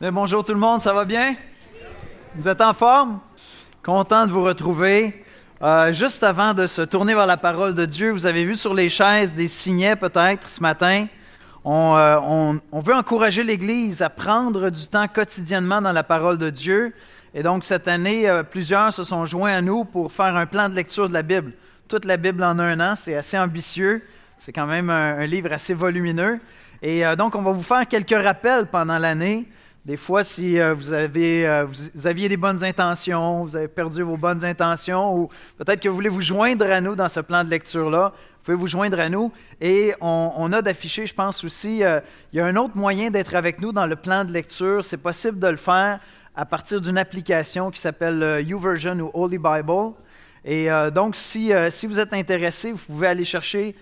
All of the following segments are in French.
Bien, bonjour tout le monde, ça va bien? Vous êtes en forme? Content de vous retrouver. Juste avant de se tourner vers la parole de Dieu, vous avez vu sur les chaises des signets peut-être ce matin. On veut encourager l'Église à prendre du temps quotidiennement dans la parole de Dieu. Et donc cette année, plusieurs se sont joints à nous pour faire un plan de lecture de la Bible. Toute la Bible en un an, c'est assez ambitieux. C'est quand même un livre assez volumineux. Et donc on va vous faire quelques rappels pendant l'année. Des fois, si vous aviez des bonnes intentions, vous avez perdu vos bonnes intentions, ou peut-être que vous voulez vous joindre à nous dans ce plan de lecture-là, vous pouvez vous joindre à nous. Et on a d'afficher, je pense aussi, il y a un autre moyen d'être avec nous dans le plan de lecture. C'est possible de le faire à partir d'une application qui s'appelle YouVersion ou Holy Bible. Et donc, si vous êtes intéressé, vous pouvez aller chercher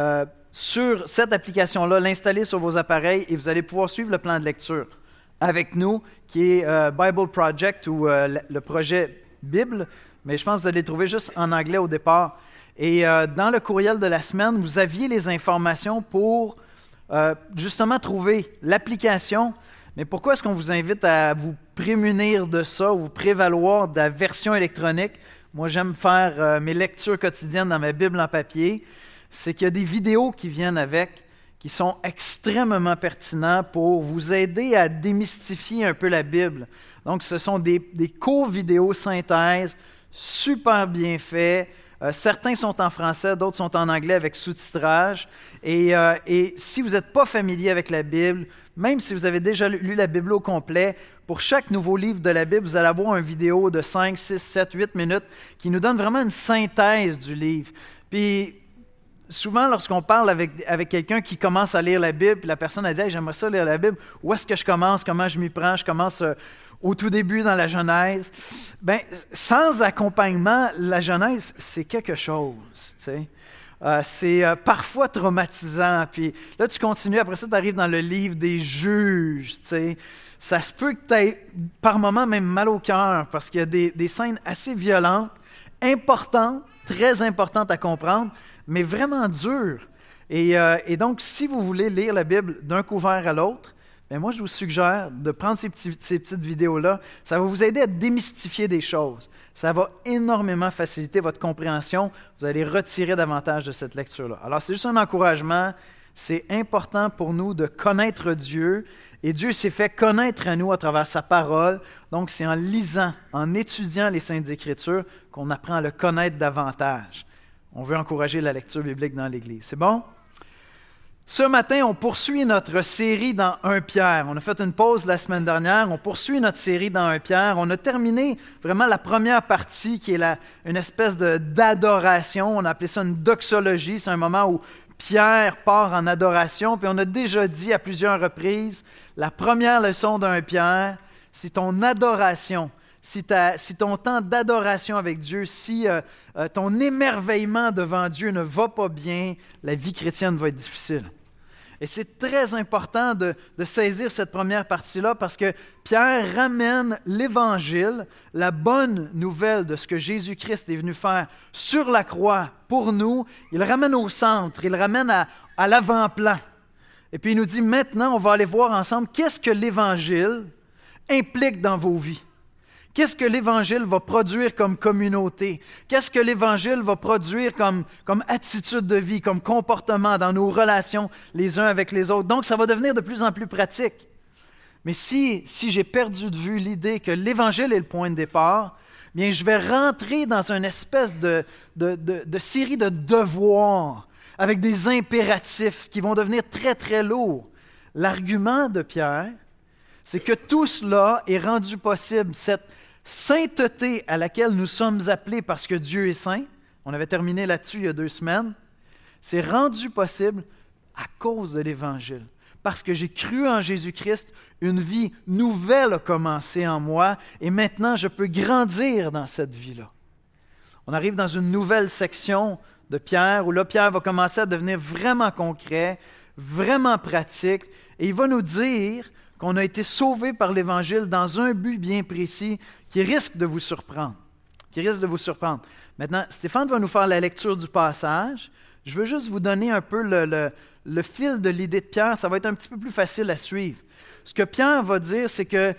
sur cette application-là, l'installer sur vos appareils et vous allez pouvoir suivre le plan de lecture avec nous, qui est Bible Project ou le projet Bible, mais je pense que vous allez le trouver juste en anglais au départ. Et dans le courriel de la semaine, vous aviez les informations pour justement trouver l'application. Mais pourquoi est-ce qu'on vous invite à vous prémunir de ça ou vous prévaloir de la version électronique? Moi, j'aime faire mes lectures quotidiennes dans ma Bible en papier. C'est qu'il y a des vidéos qui viennent avec, qui sont extrêmement pertinents pour vous aider à démystifier un peu la Bible. Donc, ce sont des courts vidéos synthèses, super bien faits. Certains sont en français, d'autres sont en anglais avec sous-titrage. Et si vous n'êtes pas familier avec la Bible, même si vous avez déjà lu la Bible au complet, pour chaque nouveau livre de la Bible, vous allez avoir une vidéo de 5, 6, 7, 8 minutes qui nous donne vraiment une synthèse du livre. Puis, souvent, lorsqu'on parle avec quelqu'un qui commence à lire la Bible, puis la personne a dit hey, « j'aimerais ça lire la Bible, où est-ce que je commence? Comment je m'y prends? » Je commence au tout début dans la Genèse. Bien, sans accompagnement, la Genèse, c'est quelque chose, tu sais. C'est parfois traumatisant. Puis là, tu continues, après ça, tu arrives dans le livre des juges, tu sais. Ça se peut que tu aies par moments même mal au cœur, parce qu'il y a des scènes assez violentes, importantes, très importantes à comprendre, mais vraiment dur. Et donc, si vous voulez lire la Bible d'un couvert à l'autre, bien moi, je vous suggère de prendre ces petites vidéos-là. Ça va vous aider à démystifier des choses. Ça va énormément faciliter votre compréhension. Vous allez retirer davantage de cette lecture-là. Alors, c'est juste un encouragement. C'est important pour nous de connaître Dieu. Et Dieu s'est fait connaître à nous à travers sa parole. Donc, c'est en lisant, en étudiant les Saintes Écritures qu'on apprend à le connaître davantage. On veut encourager la lecture biblique dans l'Église. C'est bon? Ce matin, on poursuit notre série dans 1 Pierre. On a fait une pause la semaine dernière. On poursuit notre série dans 1 Pierre. On a terminé vraiment la première partie qui est une espèce d'adoration. On a appelé ça une doxologie. C'est un moment où Pierre part en adoration. Puis on a déjà dit à plusieurs reprises, la première leçon d'1 Pierre, c'est ton adoration. Si ton temps d'adoration avec Dieu, si ton émerveillement devant Dieu ne va pas bien, la vie chrétienne va être difficile. Et c'est très important de saisir cette première partie-là parce que Pierre ramène l'Évangile, la bonne nouvelle de ce que Jésus-Christ est venu faire sur la croix pour nous. Il le ramène au centre, il le ramène à l'avant-plan. Et puis il nous dit maintenant, on va aller voir ensemble qu'est-ce que l'Évangile implique dans vos vies. Qu'est-ce que l'Évangile va produire comme communauté? Qu'est-ce que l'Évangile va produire comme attitude de vie, comme comportement dans nos relations les uns avec les autres? Donc, ça va devenir de plus en plus pratique. Mais si j'ai perdu de vue l'idée que l'Évangile est le point de départ, bien, je vais rentrer dans une espèce de série de devoirs avec des impératifs qui vont devenir très, très lourds. L'argument de Pierre, c'est que tout cela est rendu possible, cette sainteté à laquelle nous sommes appelés parce que Dieu est saint, on avait terminé là-dessus il y a 2 semaines, c'est rendu possible à cause de l'Évangile. Parce que j'ai cru en Jésus-Christ, une vie nouvelle a commencé en moi et maintenant je peux grandir dans cette vie-là. On arrive dans une nouvelle section de Pierre où là, Pierre va commencer à devenir vraiment concret, vraiment pratique et il va nous dire qu'on a été sauvés par l'Évangile dans un but bien précis qui risque de vous surprendre. Maintenant, Stéphane va nous faire la lecture du passage. Je veux juste vous donner un peu le fil de l'idée de Pierre. Ça va être un petit peu plus facile à suivre. ce que Pierre va dire, c'est que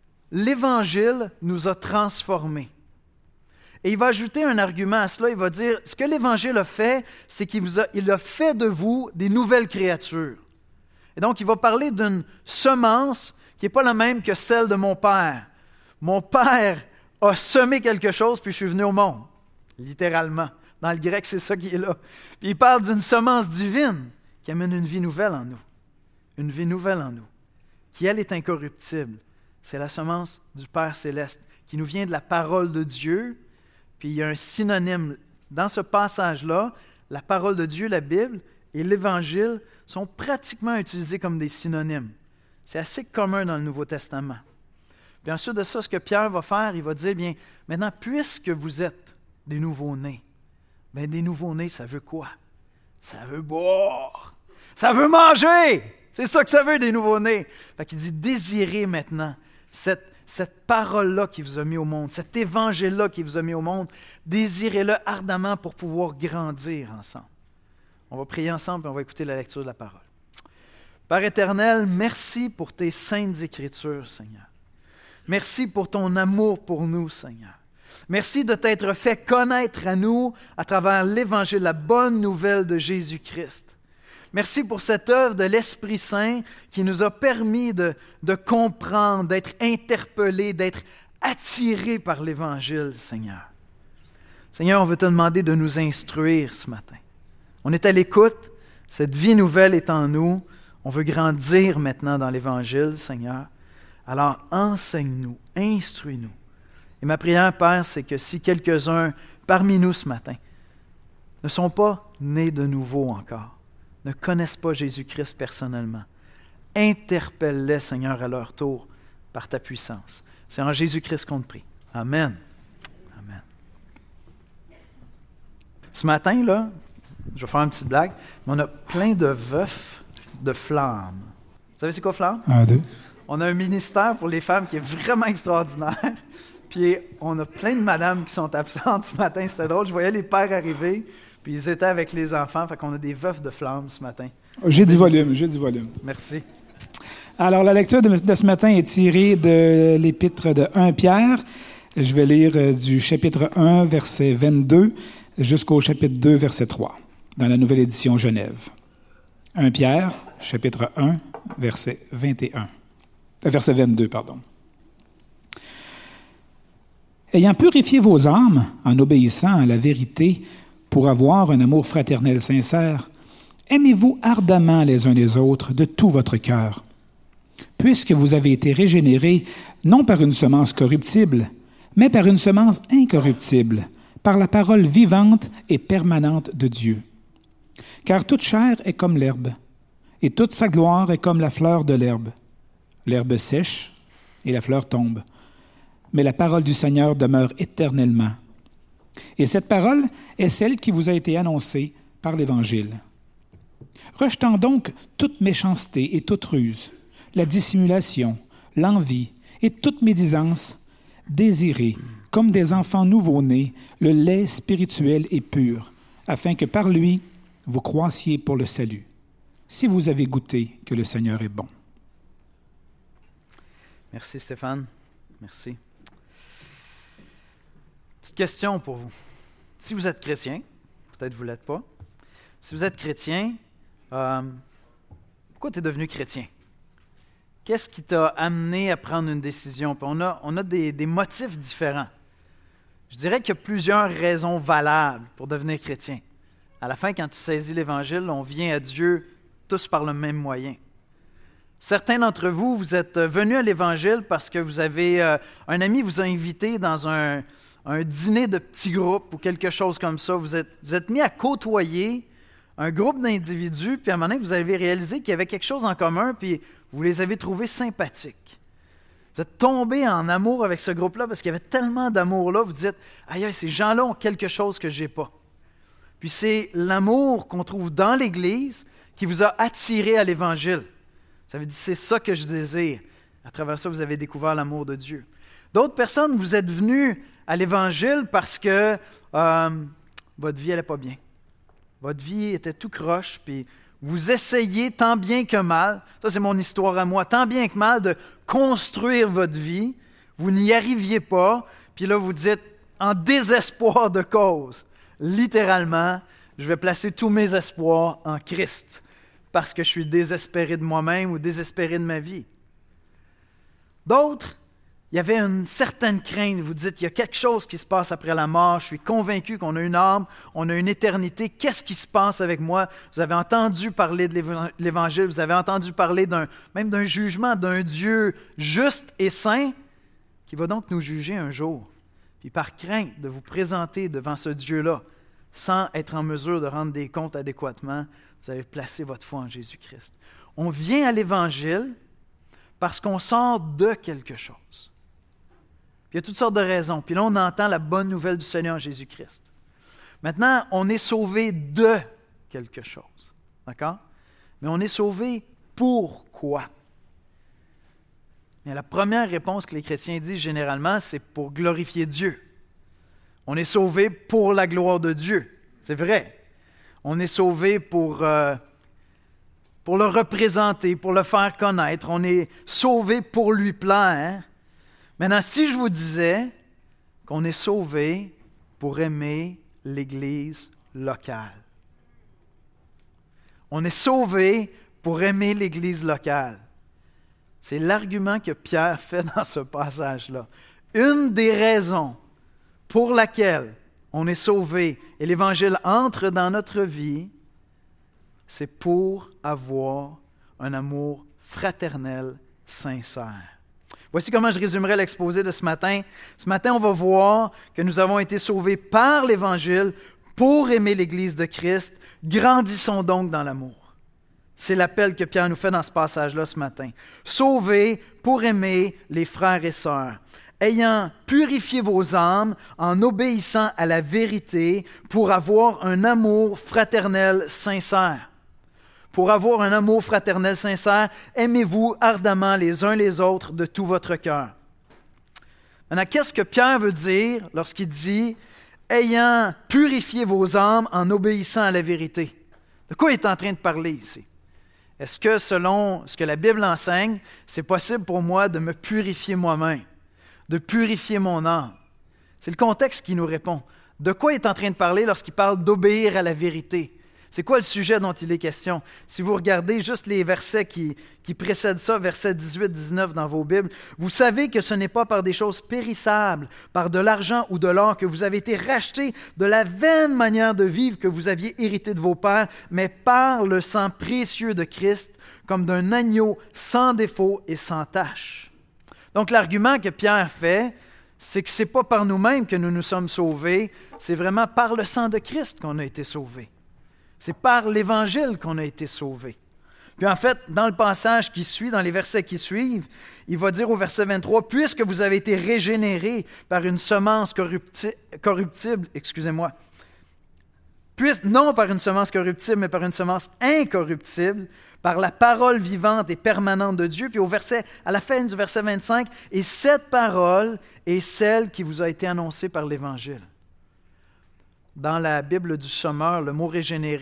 l'Évangile nous a transformés. Et il va ajouter un argument à cela. Il va dire, ce que l'Évangile a fait, c'est qu'il a fait de vous des nouvelles créatures. Et donc, il va parler d'une semence qui n'est pas la même que celle de mon père. Mon père a semé quelque chose, puis je suis venu au monde, littéralement. Dans le grec, c'est ça qui est là. Puis il parle d'une semence divine qui amène une vie nouvelle en nous. Une vie nouvelle en nous, qui, elle, est incorruptible. C'est la semence du Père céleste, qui nous vient de la parole de Dieu. Puis il y a un synonyme. Dans ce passage-là, la parole de Dieu, la Bible, et l'Évangile sont pratiquement utilisés comme des synonymes. C'est assez commun dans le Nouveau Testament. Puis ensuite de ça, ce que Pierre va faire, il va dire, bien, maintenant, puisque vous êtes des nouveaux-nés, bien, des nouveaux-nés, ça veut quoi? Ça veut boire. Ça veut manger. C'est ça que ça veut, des nouveaux-nés. Fait qu'il dit, désirez maintenant cette parole-là qui vous a mis au monde, cet évangile-là qui vous a mis au monde, désirez-le ardemment pour pouvoir grandir ensemble. On va prier ensemble et on va écouter la lecture de la parole. Père éternel, merci pour tes saintes Écritures, Seigneur. Merci pour ton amour pour nous, Seigneur. Merci de t'être fait connaître à nous à travers l'Évangile, la bonne nouvelle de Jésus-Christ. Merci pour cette œuvre de l'Esprit Saint qui nous a permis de comprendre, d'être interpellés, d'être attirés par l'Évangile, Seigneur. Seigneur, on veut te demander de nous instruire ce matin. On est à l'écoute, cette vie nouvelle est en nous. On veut grandir maintenant dans l'Évangile, Seigneur. Alors enseigne-nous, instruis-nous. Et ma prière, Père, c'est que si quelques-uns parmi nous ce matin ne sont pas nés de nouveau encore, ne connaissent pas Jésus-Christ personnellement, interpelle-les, Seigneur, à leur tour par ta puissance. C'est en Jésus-Christ qu'on te prie. Amen. Amen. Ce matin, là, je vais faire une petite blague, mais on a plein de veufs de flammes. Vous savez c'est quoi flamme? 1, 2. On a un ministère pour les femmes qui est vraiment extraordinaire. Puis on a plein de madames qui sont absentes ce matin. C'était drôle. Je voyais les pères arriver, puis ils étaient avec les enfants. Fait qu'on a des veufs de flammes ce matin. J'ai du volume. Merci. Alors, la lecture de ce matin est tirée de l'épître de 1 Pierre. Je vais lire du chapitre 1, verset 22, jusqu'au chapitre 2, verset 3, dans la nouvelle édition Genève. 1 Pierre, chapitre 1, verset 22, pardon. Ayant purifié vos âmes en obéissant à la vérité pour avoir un amour fraternel sincère, aimez-vous ardemment les uns les autres de tout votre cœur, puisque vous avez été régénérés non par une semence corruptible, mais par une semence incorruptible, par la parole vivante et permanente de Dieu. Car toute chair est comme l'herbe, et toute sa gloire est comme la fleur de l'herbe. L'herbe sèche et la fleur tombe, mais la parole du Seigneur demeure éternellement. Et cette parole est celle qui vous a été annoncée par l'Évangile. Rejetant donc toute méchanceté et toute ruse, la dissimulation, l'envie et toute médisance, désirez, comme des enfants nouveau-nés, le lait spirituel et pur, afin que par lui, vous croissiez pour le salut, si vous avez goûté que le Seigneur est bon. Merci Stéphane. Merci. Petite question pour vous. Si vous êtes chrétien, peut-être vous ne l'êtes pas, si vous êtes chrétien, pourquoi tu es devenu chrétien? Qu'est-ce qui t'a amené à prendre une décision? Puis on a des motifs différents. Je dirais qu'il y a plusieurs raisons valables pour devenir chrétien. À la fin, quand tu saisis l'Évangile, on vient à Dieu tous par le même moyen. Certains d'entre vous, vous êtes venus à l'Évangile parce que vous avez un ami vous a invité dans un dîner de petits groupes ou quelque chose comme ça. Vous êtes mis à côtoyer un groupe d'individus, puis à un moment donné, vous avez réalisé qu'il y avait quelque chose en commun, puis vous les avez trouvés sympathiques. Vous êtes tombé en amour avec ce groupe-là parce qu'il y avait tellement d'amour là, vous dites « Aïe, ces gens-là ont quelque chose que je n'ai pas. » Puis c'est l'amour qu'on trouve dans l'Église qui vous a attiré à l'Évangile. Vous avez dit « C'est ça que je désire. » À travers ça, vous avez découvert l'amour de Dieu. D'autres personnes, vous êtes venus à l'Évangile parce que votre vie n'allait pas bien. Votre vie était tout croche, puis vous essayez tant bien que mal, ça c'est mon histoire à moi, tant bien que mal de construire votre vie, vous n'y arriviez pas, puis là vous dites en désespoir de cause, littéralement, je vais placer tous mes espoirs en Christ parce que je suis désespéré de moi-même ou désespéré de ma vie. D'autres, il y avait une certaine crainte. Vous dites, il y a quelque chose qui se passe après la mort. Je suis convaincu qu'on a une âme, on a une éternité. Qu'est-ce qui se passe avec moi? Vous avez entendu parler de l'Évangile, vous avez entendu parler même d'un jugement, d'un Dieu juste et saint qui va donc nous juger un jour. Puis par crainte de vous présenter devant ce Dieu-là, sans être en mesure de rendre des comptes adéquatement, vous avez placé votre foi en Jésus-Christ. On vient à l'Évangile parce qu'on sort de quelque chose. Puis il y a toutes sortes de raisons. Puis là, on entend la bonne nouvelle du Seigneur Jésus-Christ. Maintenant, on est sauvé de quelque chose. D'accord? Mais on est sauvé pourquoi? Mais la première réponse que les chrétiens disent généralement, c'est pour glorifier Dieu. On est sauvé pour la gloire de Dieu. C'est vrai. On est sauvé pour le représenter, pour le faire connaître. On est sauvé pour lui plaire. Maintenant, si je vous disais qu'on est sauvé pour aimer l'Église locale. On est sauvé pour aimer l'Église locale. C'est l'argument que Pierre fait dans ce passage-là. Une des raisons pour laquelle on est sauvé et l'Évangile entre dans notre vie, c'est pour avoir un amour fraternel sincère. Voici comment je résumerai l'exposé de ce matin. Ce matin, on va voir que nous avons été sauvés par l'Évangile pour aimer l'Église de Christ. Grandissons donc dans l'amour. C'est l'appel que Pierre nous fait dans ce passage-là ce matin. Sauvés pour aimer les frères et sœurs, ayant purifié vos âmes en obéissant à la vérité pour avoir un amour fraternel sincère. Pour avoir un amour fraternel sincère, aimez-vous ardemment les uns les autres de tout votre cœur. Maintenant, qu'est-ce que Pierre veut dire lorsqu'il dit « ayant purifié vos âmes en obéissant à la vérité » ? De quoi il est en train de parler ici? Est-ce que selon ce que la Bible enseigne, c'est possible pour moi de me purifier moi-même, de purifier mon âme? C'est le contexte qui nous répond. De quoi il est en train de parler lorsqu'il parle d'obéir à la vérité? C'est quoi le sujet dont il est question? Si vous regardez juste les versets qui précèdent ça, versets 18-19 dans vos Bibles, vous savez que ce n'est pas par des choses périssables, par de l'argent ou de l'or que vous avez été rachetés de la vaine manière de vivre que vous aviez hérité de vos pères, mais par le sang précieux de Christ, comme d'un agneau sans défaut et sans tache. Donc l'argument que Pierre fait, c'est que ce n'est pas par nous-mêmes que nous nous sommes sauvés, c'est vraiment par le sang de Christ qu'on a été sauvés. C'est par l'Évangile qu'on a été sauvés. Puis en fait, dans le passage qui suit, dans les versets qui suivent, il va dire au verset 23, « Puisque vous avez été régénérés par une semence corruptible, non par une semence corruptible, mais par une semence incorruptible, par la parole vivante et permanente de Dieu. » Puis à la fin du verset 25, « Et cette parole est celle qui vous a été annoncée par l'Évangile. » Dans la Bible du Sommeur, le mot « régénérer »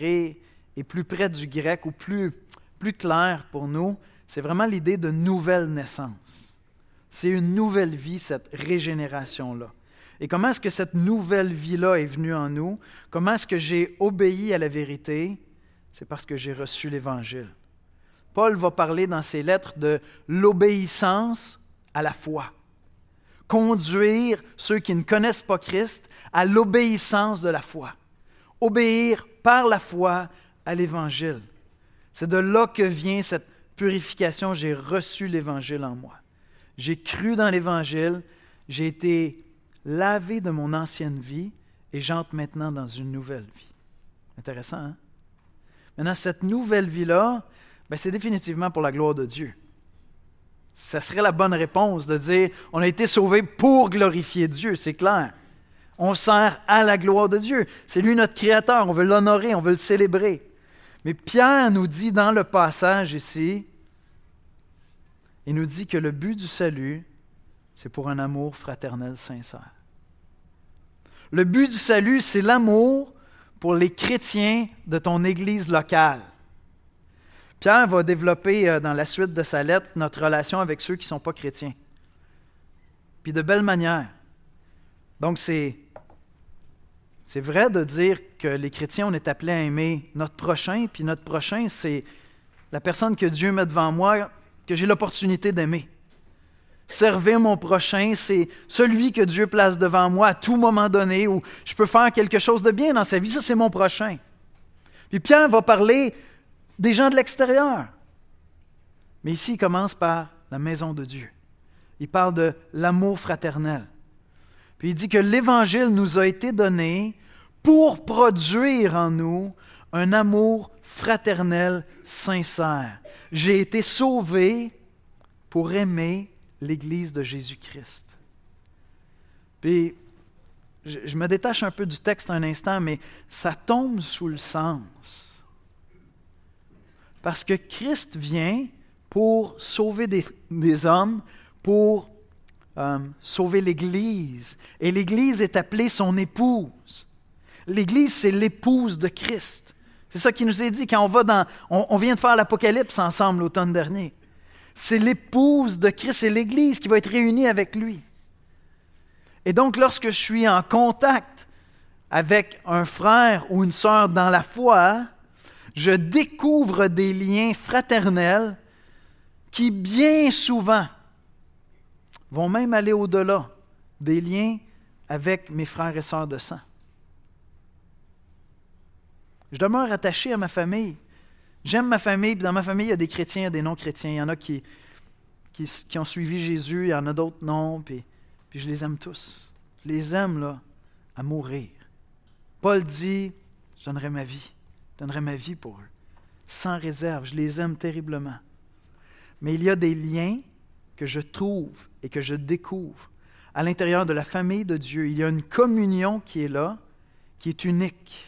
est plus près du grec ou plus clair pour nous. C'est vraiment l'idée de nouvelle naissance. C'est une nouvelle vie, cette régénération-là. Et comment est-ce que cette nouvelle vie-là est venue en nous? Comment est-ce que j'ai obéi à la vérité? C'est parce que j'ai reçu l'Évangile. Paul va parler dans ses lettres de l'obéissance à la foi. Conduire ceux qui ne connaissent pas Christ à l'obéissance de la foi. Obéir par la foi à l'Évangile. C'est de là que vient cette purification. J'ai reçu l'Évangile en moi. J'ai cru dans l'Évangile, j'ai été lavé de mon ancienne vie et j'entre maintenant dans une nouvelle vie. Intéressant, hein? Maintenant, cette nouvelle vie-là, c'est définitivement pour la gloire de Dieu. Ça serait la bonne réponse de dire on a été sauvés pour glorifier Dieu, c'est clair. On sert à la gloire de Dieu. C'est lui notre Créateur, on veut l'honorer, on veut le célébrer. Mais Pierre nous dit dans le passage ici, il nous dit que le but du salut, c'est pour un amour fraternel sincère. Le but du salut, c'est l'amour pour les chrétiens de ton église locale. Pierre va développer dans la suite de sa lettre notre relation avec ceux qui ne sont pas chrétiens. Puis de belle manière. Donc c'est vrai de dire que les chrétiens, on est appelés à aimer notre prochain, puis notre prochain, c'est la personne que Dieu met devant moi, que j'ai l'opportunité d'aimer. Servir mon prochain, c'est celui que Dieu place devant moi à tout moment donné, où je peux faire quelque chose de bien dans sa vie. Ça, c'est mon prochain. Puis Pierre va parler des gens de l'extérieur. Mais ici, il commence par la maison de Dieu. Il parle de l'amour fraternel. Puis il dit que l'Évangile nous a été donné pour produire en nous un amour fraternel sincère. J'ai été sauvé pour aimer l'Église de Jésus-Christ. Puis, je me détache un peu du texte un instant, mais ça tombe sous le sens. Parce que Christ vient pour sauver des hommes, pour sauver l'Église. Et l'Église est appelée son épouse. L'Église, c'est l'épouse de Christ. C'est ça qui nous est dit quand on vient de faire l'Apocalypse ensemble l'automne dernier. C'est l'épouse de Christ, c'est l'Église qui va être réunie avec lui. Et donc, lorsque je suis en contact avec un frère ou une sœur dans la foi, je découvre des liens fraternels qui, bien souvent, vont même aller au-delà des liens avec mes frères et sœurs de sang. Je demeure attaché à ma famille. J'aime ma famille, puis dans ma famille, il y a des chrétiens, il y a des non-chrétiens. Il y en a qui ont suivi Jésus, il y en a d'autres non, puis je les aime tous. Je les aime, là, à mourir. Paul dit, je donnerai ma vie pour eux, sans réserve. Je les aime terriblement. Mais il y a des liens que je trouve et que je découvre à l'intérieur de la famille de Dieu. Il y a une communion qui est là, qui est unique.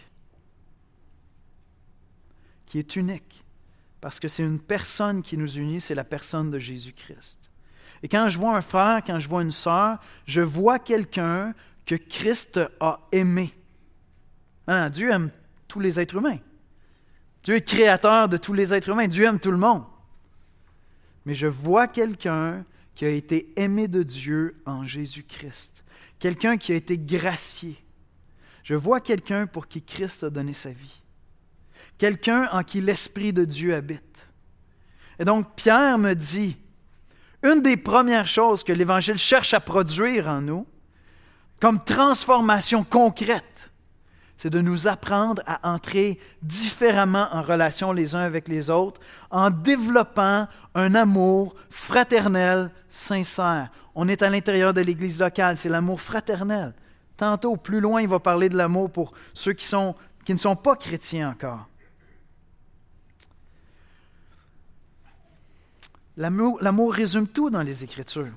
Qui est unique. Parce que c'est une personne qui nous unit, c'est la personne de Jésus-Christ. Et quand je vois un frère, quand je vois une sœur, je vois quelqu'un que Christ a aimé. Non, Dieu aime tous les êtres humains. Dieu est créateur de tous les êtres humains. Dieu aime tout le monde. Mais je vois quelqu'un qui a été aimé de Dieu en Jésus-Christ. Quelqu'un qui a été gracié. Je vois quelqu'un pour qui Christ a donné sa vie. Quelqu'un en qui l'Esprit de Dieu habite. Et donc, Pierre me dit, une des premières choses que l'Évangile cherche à produire en nous, comme transformation concrète, c'est de nous apprendre à entrer différemment en relation les uns avec les autres, en développant un amour fraternel, sincère. On est à l'intérieur de l'Église locale, c'est l'amour fraternel. Tantôt, plus loin, il va parler de l'amour pour ceux qui ne sont pas chrétiens encore. L'amour résume tout dans les Écritures.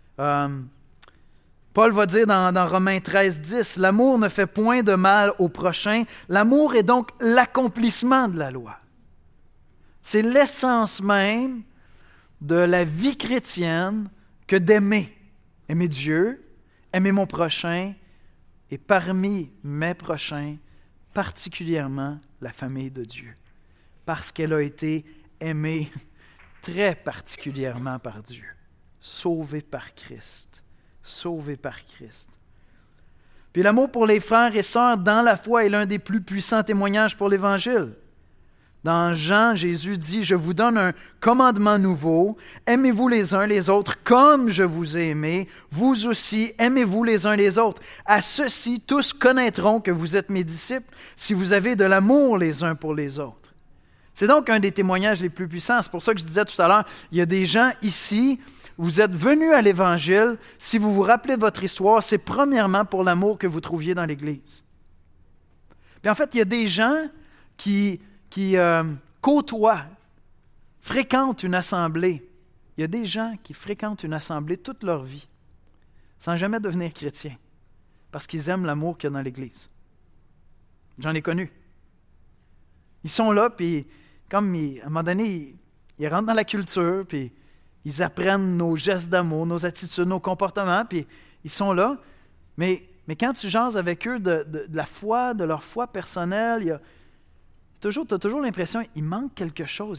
Paul va dire dans Romains 13, 10, « L'amour ne fait point de mal au prochain. L'amour est donc l'accomplissement de la loi. » C'est l'essence même de la vie chrétienne que d'aimer. Aimer Dieu, aimer mon prochain, et parmi mes prochains, particulièrement la famille de Dieu. Parce qu'elle a été aimée très particulièrement par Dieu, sauvée par Christ. Sauvé par Christ. Puis l'amour pour les frères et sœurs dans la foi est l'un des plus puissants témoignages pour l'Évangile. Dans Jean, Jésus dit, « Je vous donne un commandement nouveau, aimez-vous les uns les autres comme je vous ai aimé, vous aussi aimez-vous les uns les autres. À ceci, tous connaîtront que vous êtes mes disciples si vous avez de l'amour les uns pour les autres. » C'est donc un des témoignages les plus puissants. C'est pour ça que je disais tout à l'heure, il y a des gens ici. Vous êtes venus à l'Évangile, si vous vous rappelez de votre histoire, c'est premièrement pour l'amour que vous trouviez dans l'Église. Puis en fait, il y a des gens qui côtoient, fréquentent une assemblée. Il y a des gens qui fréquentent une assemblée toute leur vie, sans jamais devenir chrétiens, parce qu'ils aiment l'amour qu'il y a dans l'Église. J'en ai connu. Ils sont là, puis comme à un moment donné, ils rentrent dans la culture, puis ils apprennent nos gestes d'amour, nos attitudes, nos comportements, puis ils sont là. Mais quand tu jases avec eux de la foi, de leur foi personnelle, tu as toujours l'impression qu'il manque quelque chose.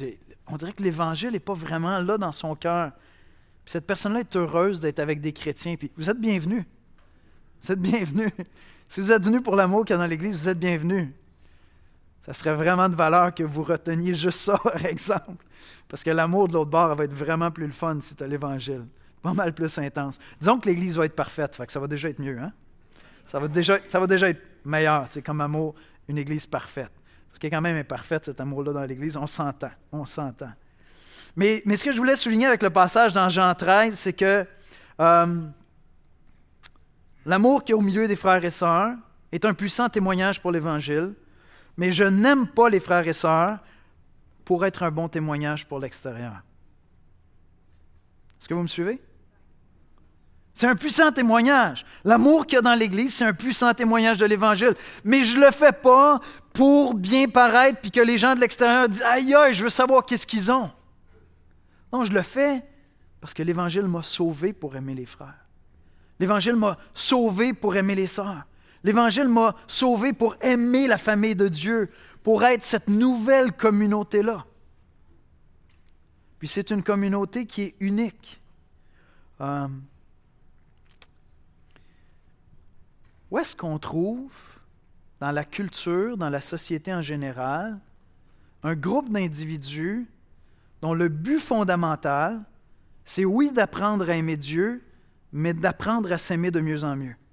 on dirait que l'Évangile n'est pas vraiment là dans son cœur. Puis cette personne-là est heureuse d'être avec des chrétiens. Puis vous êtes bienvenus. Vous êtes bienvenus. Si vous êtes venus pour l'amour qu'il y a dans l'Église, vous êtes bienvenus. Ça serait vraiment de valeur que vous reteniez juste ça, par exemple. Parce que l'amour de l'autre bord va être vraiment plus le fun si tu as l'Évangile. Pas mal plus intense. Disons que l'Église va être parfaite, fait que ça va déjà être mieux. Hein? Ça va déjà être meilleur, comme amour, une Église parfaite. Parce qu'elle est quand même imparfaite, cet amour-là dans l'Église. On s'entend. Mais ce que je voulais souligner avec le passage dans Jean 13, c'est que l'amour qu'il y a au milieu des frères et sœurs est un puissant témoignage pour l'Évangile, mais je n'aime pas les frères et sœurs pour être un bon témoignage pour l'extérieur. Est-ce que vous me suivez? C'est un puissant témoignage. L'amour qu'il y a dans l'Église, c'est un puissant témoignage de l'Évangile. Mais je ne le fais pas pour bien paraître puis que les gens de l'extérieur disent « Aïe, aïe, je veux savoir qu'est-ce qu'ils ont. » Non, je le fais parce que l'Évangile m'a sauvé pour aimer les frères. L'Évangile m'a sauvé pour aimer les sœurs. L'Évangile m'a sauvé pour aimer la famille de Dieu, pour être cette nouvelle communauté-là. Puis c'est une communauté qui est unique. Où est-ce qu'on trouve, dans la culture, dans la société en général, un groupe d'individus dont le but fondamental, c'est oui d'apprendre à aimer Dieu, mais d'apprendre à s'aimer de mieux en mieux?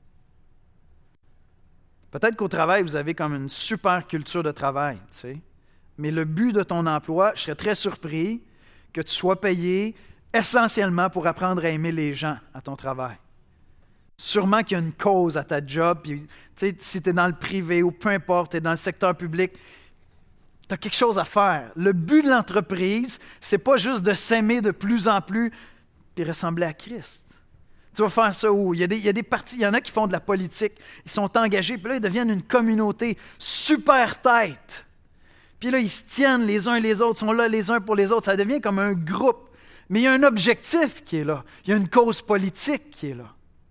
Peut-être qu'au travail, vous avez comme une super culture de travail, tu sais. Mais le but de ton emploi, je serais très surpris que tu sois payé essentiellement pour apprendre à aimer les gens à ton travail. Sûrement qu'il y a une cause à ta job, puis si tu es dans le privé ou peu importe, tu es dans le secteur public, tu as quelque chose à faire. Le but de l'entreprise, c'est pas juste de s'aimer de plus en plus puis ressembler à Christ. Tu vas faire ça où? Il y a des partis, il y en a qui font de la politique, ils sont engagés, puis là, ils deviennent une communauté super tête. Puis là, ils se tiennent les uns les autres, sont là les uns pour les autres, ça devient comme un groupe. Mais il y a un objectif qui est là, il y a une cause politique qui est là.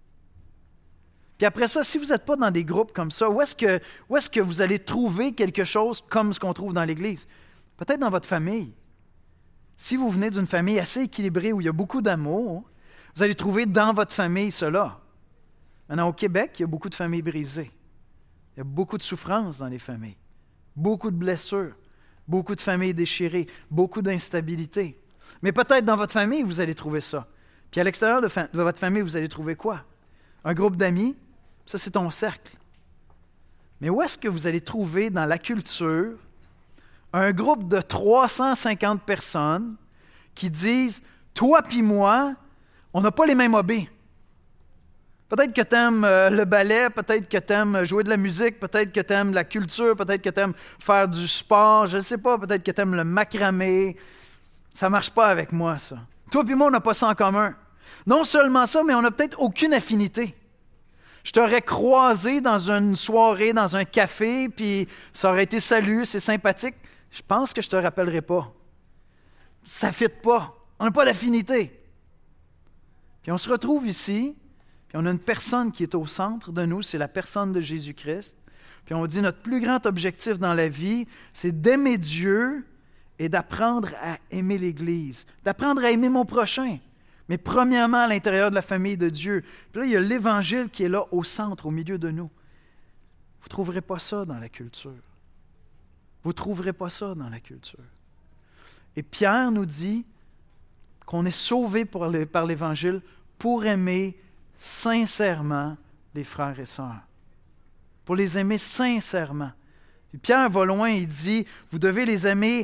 Puis après ça, si vous n'êtes pas dans des groupes comme ça, où est-ce que vous allez trouver quelque chose comme ce qu'on trouve dans l'Église? Peut-être dans votre famille. Si vous venez d'une famille assez équilibrée où il y a beaucoup d'amour, vous allez trouver dans votre famille cela. Maintenant, au Québec, il y a beaucoup de familles brisées. Il y a beaucoup de souffrances dans les familles, beaucoup de blessures, beaucoup de familles déchirées, beaucoup d'instabilité. Mais peut-être dans votre famille, vous allez trouver ça. Puis à l'extérieur de votre famille, vous allez trouver quoi? Un groupe d'amis, ça c'est ton cercle. Mais où est-ce que vous allez trouver dans la culture un groupe de 350 personnes qui disent « Toi puis moi, on n'a pas les mêmes hobbies. Peut-être que tu aimes le ballet, peut-être que tu aimes jouer de la musique, peut-être que tu aimes la culture, peut-être que tu aimes faire du sport, je ne sais pas, peut-être que tu aimes le macramé. Ça ne marche pas avec moi, ça. Toi puis moi, on n'a pas ça en commun. Non seulement ça, mais on n'a peut-être aucune affinité. Je t'aurais croisé dans une soirée, dans un café, puis ça aurait été « Salut, c'est sympathique ». Je pense que je ne te rappellerai pas. Ça ne fit pas. On n'a pas d'affinité. Puis on se retrouve ici, puis on a une personne qui est au centre de nous, c'est la personne de Jésus-Christ. Puis on dit notre plus grand objectif dans la vie, c'est d'aimer Dieu et d'apprendre à aimer l'Église, d'apprendre à aimer mon prochain. Mais premièrement, à l'intérieur de la famille de Dieu. Puis là, il y a l'Évangile qui est là au centre, au milieu de nous. Vous ne trouverez pas ça dans la culture. Vous ne trouverez pas ça dans la culture. Et Pierre nous dit qu'on est sauvé par l'Évangile pour aimer sincèrement les frères et sœurs. Pour les aimer sincèrement. Et Pierre va loin, il dit, vous devez les aimer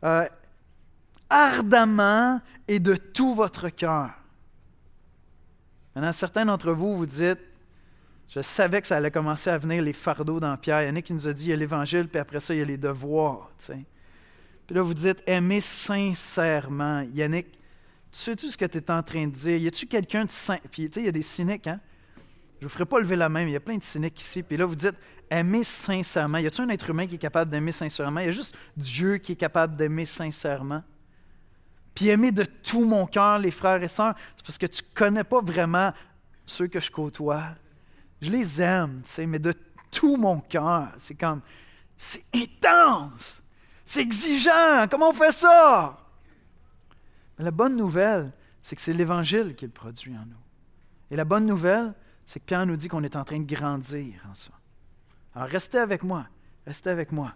ardemment et de tout votre cœur. Maintenant, certains d'entre vous, vous dites, je savais que ça allait commencer à venir les fardeaux dans Pierre. Il y en a qui nous a dit, il y a l'Évangile, puis après ça, il y a les devoirs. Tu sais. Puis là, vous dites, aimer sincèrement. Yannick, sais-tu ce que tu es en train de dire? Y a-tu quelqu'un de sincère? Puis, tu sais, il y a des cyniques, hein? Je ne vous ferai pas lever la main, mais il y a plein de cyniques ici. Puis là, vous dites, aimer sincèrement. Y a-tu un être humain qui est capable d'aimer sincèrement? Il y a juste Dieu qui est capable d'aimer sincèrement. Puis aimer de tout mon cœur, les frères et sœurs, c'est parce que tu ne connais pas vraiment ceux que je côtoie. Je les aime, tu sais, mais de tout mon cœur. C'est intense. C'est exigeant. Comment on fait ça? Mais la bonne nouvelle, c'est que c'est l'Évangile qui le produit en nous. Et la bonne nouvelle, c'est que Pierre nous dit qu'on est en train de grandir en ça. Alors restez avec moi, restez avec moi.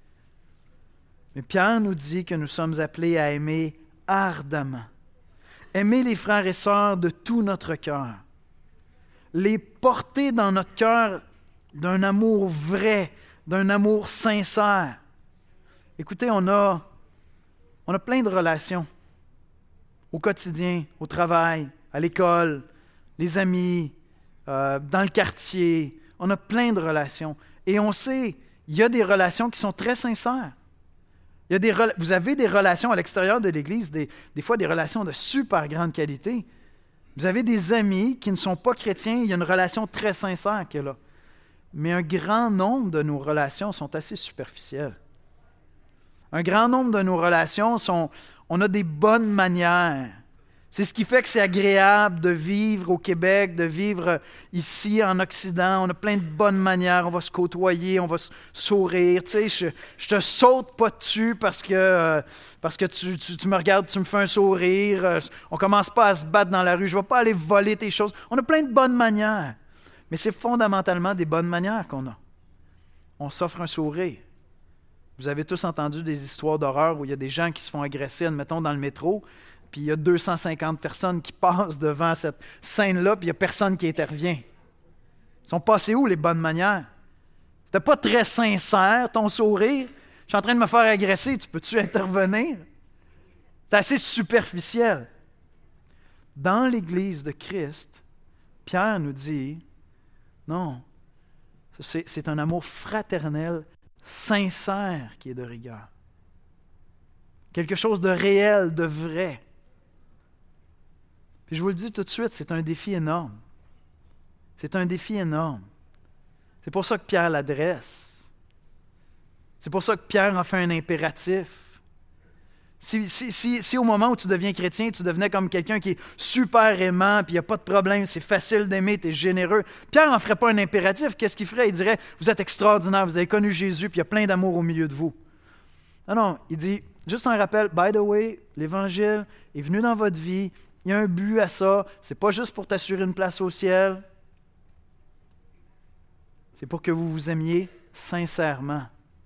Mais Pierre nous dit que nous sommes appelés à aimer ardemment. Aimer les frères et sœurs de tout notre cœur. Les porter dans notre cœur d'un amour vrai, d'un amour sincère. Écoutez, on a plein de relations. Au quotidien, au travail, à l'école, les amis, dans le quartier. On a plein de relations. Et on sait, il y a des relations qui sont très sincères. Vous avez des relations à l'extérieur de l'Église, des fois des relations de super grande qualité. Vous avez des amis qui ne sont pas chrétiens, il y a une relation très sincère qui est là. Mais un grand nombre de nos relations sont assez superficielles. Un grand nombre de nos relations on a des bonnes manières. C'est ce qui fait que c'est agréable de vivre au Québec, de vivre ici en Occident. On a plein de bonnes manières. On va se côtoyer, on va se sourire. Tu sais, je te saute pas dessus parce que tu me regardes, tu me fais un sourire. On commence pas à se battre dans la rue. Je ne vais pas aller voler tes choses. On a plein de bonnes manières. Mais c'est fondamentalement des bonnes manières qu'on a. On s'offre un sourire. Vous avez tous entendu des histoires d'horreur où il y a des gens qui se font agresser, admettons, dans le métro, puis il y a 250 personnes qui passent devant cette scène-là, puis il n'y a personne qui intervient. Ils sont passés où, les bonnes manières? C'était pas très sincère, ton sourire. Je suis en train de me faire agresser, tu peux-tu intervenir? C'est assez superficiel. Dans l'Église de Christ, Pierre nous dit, non, c'est un amour fraternel, sincère qui est de rigueur. Quelque chose de réel, de vrai. Puis je vous le dis tout de suite, c'est un défi énorme. C'est un défi énorme. C'est pour ça que Pierre l'adresse. C'est pour ça que Pierre en fait un impératif. Si au moment où tu deviens chrétien, tu devenais comme quelqu'un qui est super aimant, puis il n'y a pas de problème, c'est facile d'aimer, tu es généreux, Pierre n'en ferait pas un impératif. Qu'est-ce qu'il ferait? Il dirait, vous êtes extraordinaire, vous avez connu Jésus, puis il y a plein d'amour au milieu de vous. Non, il dit, juste un rappel, by the way, l'Évangile est venu dans votre vie, il y a un but à ça, c'est pas juste pour t'assurer une place au ciel, c'est pour que vous vous aimiez sincèrement.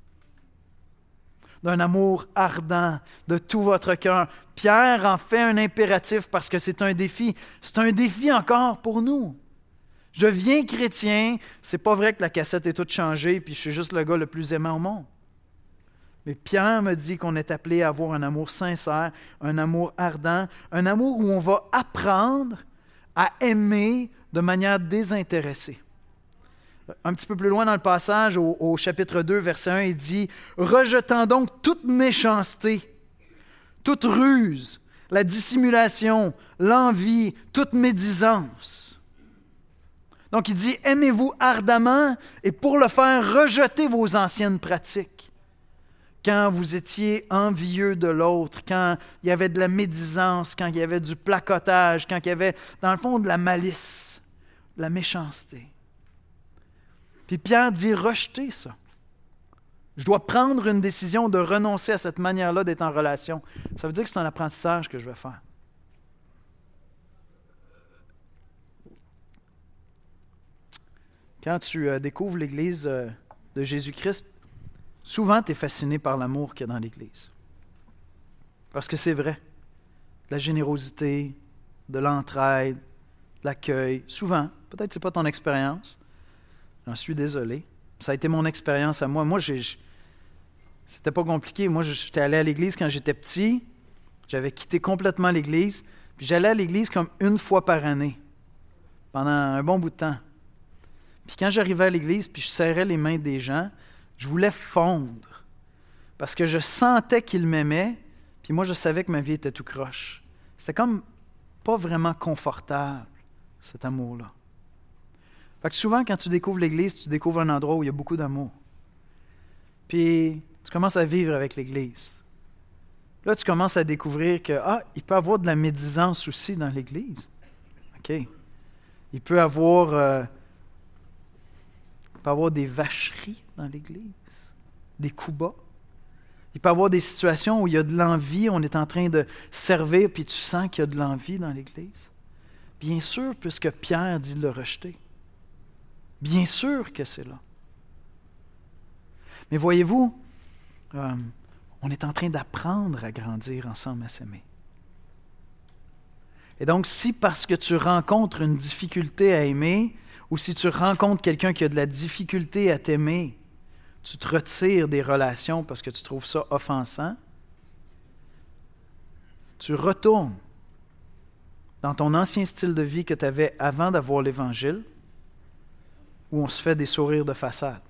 D'un amour ardent, de tout votre cœur. Pierre en fait un impératif parce que c'est un défi. C'est un défi encore pour nous. Je deviens chrétien, c'est pas vrai que la cassette est toute changée puis je suis juste le gars le plus aimant au monde. Mais Pierre me dit qu'on est appelé à avoir un amour sincère, un amour ardent, un amour où on va apprendre à aimer de manière désintéressée. Un petit peu plus loin dans le passage, au chapitre 2, verset 1, il dit « Rejetant donc toute méchanceté, toute ruse, la dissimulation, l'envie, toute médisance. » Donc il dit « Aimez-vous ardemment et pour le faire, rejetez vos anciennes pratiques. » Quand vous étiez envieux de l'autre, quand il y avait de la médisance, quand il y avait du placotage, quand il y avait, dans le fond, de la malice, de la méchanceté. Puis Pierre dit, rejetez ça. Je dois prendre une décision de renoncer à cette manière-là d'être en relation. Ça veut dire que c'est un apprentissage que je vais faire. Quand tu découvres l'Église de Jésus-Christ, souvent tu es fasciné par l'amour qu'il y a dans l'Église. Parce que c'est vrai. De la générosité, de l'entraide, de l'accueil. Souvent, peut-être que ce n'est pas ton expérience. J'en suis désolé. Ça a été mon expérience à moi. C'était pas compliqué. Moi, j'étais allé à l'église quand j'étais petit. J'avais quitté complètement l'église. Puis j'allais à l'église comme une fois par année, pendant un bon bout de temps. Puis quand j'arrivais à l'église, puis je serrais les mains des gens, je voulais fondre. Parce que je sentais qu'ils m'aimaient, puis moi, je savais que ma vie était tout croche. C'était comme pas vraiment confortable, cet amour-là. Fait que souvent, quand tu découvres l'Église, tu découvres un endroit où il y a beaucoup d'amour. Puis, tu commences à vivre avec l'Église. Là, tu commences à découvrir que, il peut y avoir de la médisance aussi dans l'Église. OK. Il peut y avoir des vacheries dans l'Église, des coups bas. Il peut y avoir des situations où il y a de l'envie, on est en train de servir, puis tu sens qu'il y a de l'envie dans l'Église. Bien sûr, puisque Pierre dit de le rejeter. Bien sûr que c'est là. Mais voyez-vous, on est en train d'apprendre à grandir ensemble, à s'aimer. Et donc, si parce que tu rencontres une difficulté à aimer, ou si tu rencontres quelqu'un qui a de la difficulté à t'aimer, tu te retires des relations parce que tu trouves ça offensant, tu retournes dans ton ancien style de vie que tu avais avant d'avoir l'Évangile, où on se fait des sourires de façade.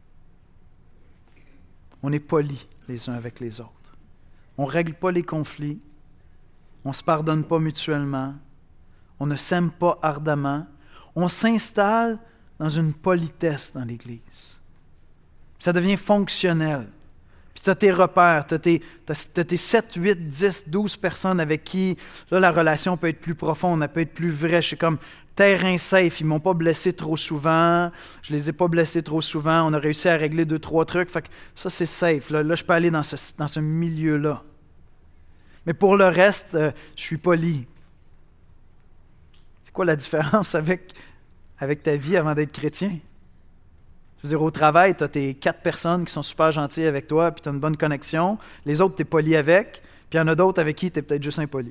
On est polis les uns avec les autres. On ne règle pas les conflits. On ne se pardonne pas mutuellement. On ne s'aime pas ardemment. On s'installe dans une politesse dans l'Église. Ça devient fonctionnel. Puis tu as tes repères, tu as tes 7, 8, 10, 12 personnes avec qui là, la relation peut être plus profonde, elle peut être plus vraie. Je suis comme terrain safe, ils ne m'ont pas blessé trop souvent, je ne les ai pas blessés trop souvent, on a réussi à régler 2, 3 trucs. Fait que ça, c'est safe. Là, je peux aller dans ce milieu-là. Mais pour le reste, je suis poli. C'est quoi la différence avec ta vie avant d'être chrétien? Je veux dire, au travail, tu as tes 4 personnes qui sont super gentilles avec toi, puis tu as une bonne connexion. Les autres, tu es poli avec, puis il y en a d'autres avec qui tu es peut-être juste impoli.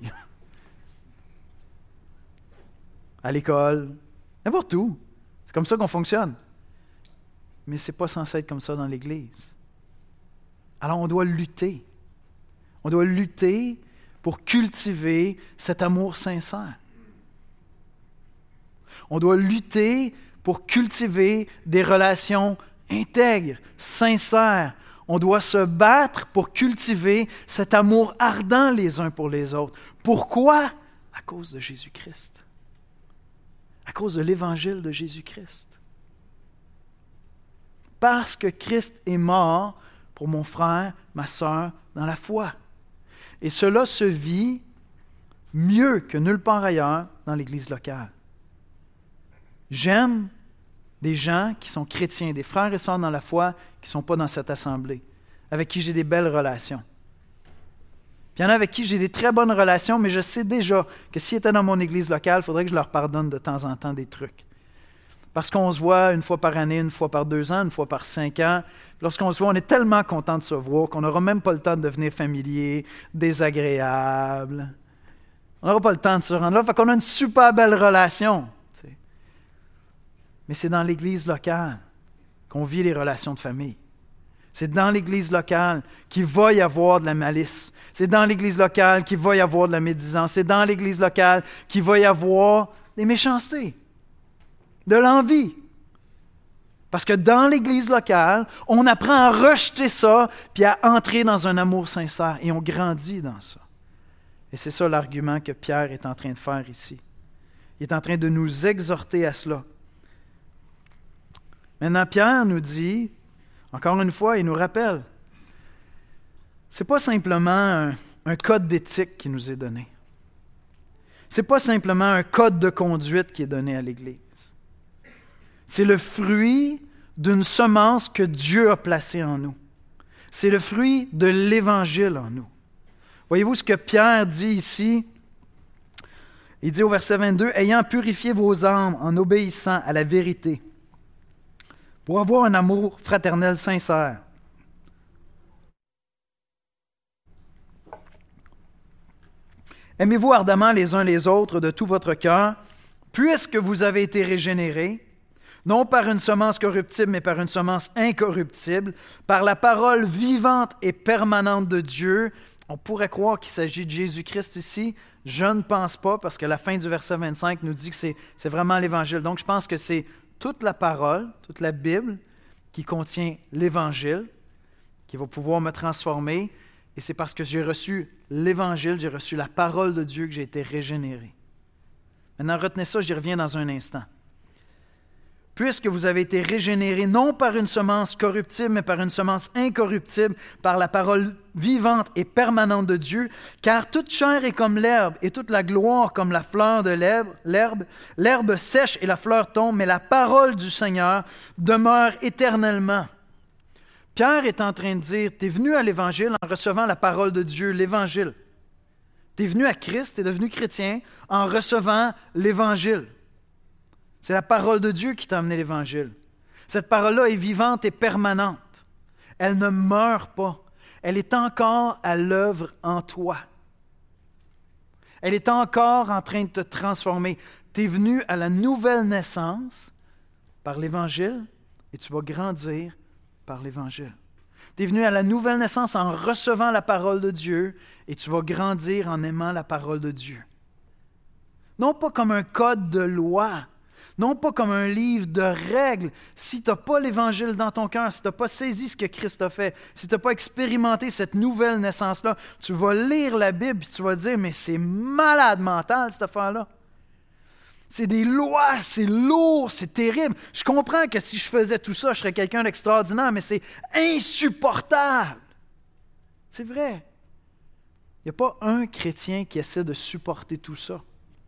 À l'école, n'importe où. C'est comme ça qu'on fonctionne. Mais ce n'est pas censé être comme ça dans l'Église. Alors, on doit lutter. On doit lutter pour cultiver cet amour sincère. On doit lutter pour cultiver des relations intègres, sincères. On doit se battre pour cultiver cet amour ardent les uns pour les autres. Pourquoi? À cause de Jésus-Christ. À cause de l'Évangile de Jésus-Christ. Parce que Christ est mort pour mon frère, ma sœur, dans la foi. Et cela se vit mieux que nulle part ailleurs dans l'Église locale. J'aime des gens qui sont chrétiens, des frères et sœurs dans la foi qui ne sont pas dans cette assemblée, avec qui j'ai des belles relations. Puis il y en a avec qui j'ai des très bonnes relations, mais je sais déjà que s'ils étaient dans mon église locale, il faudrait que je leur pardonne de temps en temps des trucs. Parce qu'on se voit une fois par année, une fois par 2 ans, une fois par 5 ans. Puis lorsqu'on se voit, on est tellement content de se voir qu'on n'aura même pas le temps de devenir familier, désagréable. On n'aura pas le temps de se rendre là. Fait qu'on a une super belle relation. Mais c'est dans l'Église locale qu'on vit les relations de famille. C'est dans l'Église locale qu'il va y avoir de la malice. C'est dans l'Église locale qu'il va y avoir de la médisance. C'est dans l'Église locale qu'il va y avoir des méchancetés, de l'envie. Parce que dans l'Église locale, on apprend à rejeter ça puis à entrer dans un amour sincère et on grandit dans ça. Et c'est ça l'argument que Pierre est en train de faire ici. Il est en train de nous exhorter à cela. Maintenant, Pierre nous dit, encore une fois, il nous rappelle, ce n'est pas simplement un code d'éthique qui nous est donné. Ce n'est pas simplement un code de conduite qui est donné à l'Église. C'est le fruit d'une semence que Dieu a placée en nous. C'est le fruit de l'Évangile en nous. Voyez-vous ce que Pierre dit ici? Il dit au verset 22, « Ayant purifié vos âmes en obéissant à la vérité, pour avoir un amour fraternel sincère. » Aimez-vous ardemment les uns les autres de tout votre cœur, puisque vous avez été régénérés, non par une semence corruptible, mais par une semence incorruptible, par la parole vivante et permanente de Dieu. On pourrait croire qu'il s'agit de Jésus-Christ ici. Je ne pense pas, parce que la fin du verset 25 nous dit que c'est vraiment l'Évangile. Donc, je pense que c'est toute la parole, toute la Bible qui contient l'Évangile, qui va pouvoir me transformer. Et c'est parce que j'ai reçu l'Évangile, j'ai reçu la parole de Dieu que j'ai été régénéré. Maintenant, retenez ça, j'y reviens dans un instant. Puisque vous avez été régénérés, non par une semence corruptible, mais par une semence incorruptible, par la parole vivante et permanente de Dieu, car toute chair est comme l'herbe, et toute la gloire comme la fleur de l'herbe. L'herbe sèche et la fleur tombe, mais la parole du Seigneur demeure éternellement. Pierre est en train de dire, tu es venu à l'Évangile en recevant la parole de Dieu, l'Évangile. Tu es venu à Christ, tu es devenu chrétien en recevant l'Évangile. C'est la parole de Dieu qui t'a amené l'Évangile. Cette parole-là est vivante et permanente. Elle ne meurt pas. Elle est encore à l'œuvre en toi. Elle est encore en train de te transformer. Tu es venu à la nouvelle naissance par l'Évangile et tu vas grandir par l'Évangile. Tu es venu à la nouvelle naissance en recevant la parole de Dieu et tu vas grandir en aimant la parole de Dieu. Non pas comme un code de loi, non pas comme un livre de règles. Si tu n'as pas l'Évangile dans ton cœur, si tu n'as pas saisi ce que Christ a fait, si tu n'as pas expérimenté cette nouvelle naissance-là, tu vas lire la Bible et tu vas dire « Mais c'est malade mental, cette affaire-là. C'est des lois, c'est lourd, c'est terrible. Je comprends que si je faisais tout ça, je serais quelqu'un d'extraordinaire, mais c'est insupportable. » C'est vrai. Il n'y a pas un chrétien qui essaie de supporter tout ça.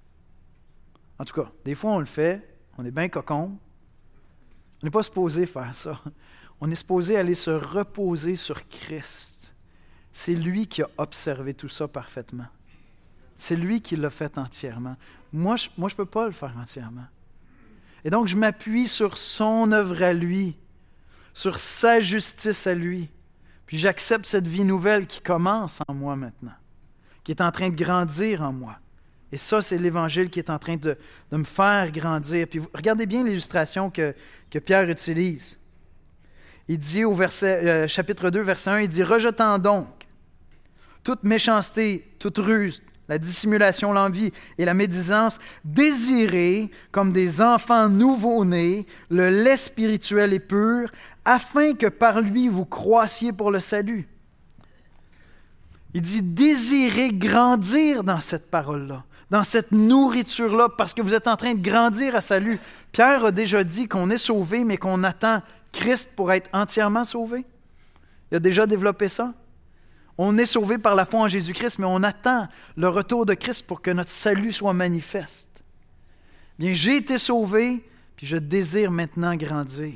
En tout cas, des fois on le fait, on est bien cocon. On n'est pas supposé faire ça. On est supposé aller se reposer sur Christ. C'est lui qui a observé tout ça parfaitement. C'est lui qui l'a fait entièrement. Moi, je ne peux pas le faire entièrement. Et donc, je m'appuie sur son œuvre à lui, sur sa justice à lui. Puis j'accepte cette vie nouvelle qui commence en moi maintenant, qui est en train de grandir en moi. Et ça, c'est l'Évangile qui est en train de me faire grandir. Puis regardez bien l'illustration que Pierre utilise. Il dit au chapitre 2, verset 1, il dit « Rejetant donc toute méchanceté, toute ruse, la dissimulation, l'envie et la médisance, désirez, comme des enfants nouveau-nés, le lait spirituel et pur, afin que par lui vous croissiez pour le salut. » Il dit « Désirez grandir dans cette parole-là, dans cette nourriture-là, parce que vous êtes en train de grandir à salut. » Pierre a déjà dit qu'on est sauvé, mais qu'on attend Christ pour être entièrement sauvé. Il a déjà développé ça. On est sauvé par la foi en Jésus-Christ, mais on attend le retour de Christ pour que notre salut soit manifeste. Bien, j'ai été sauvé, puis je désire maintenant grandir.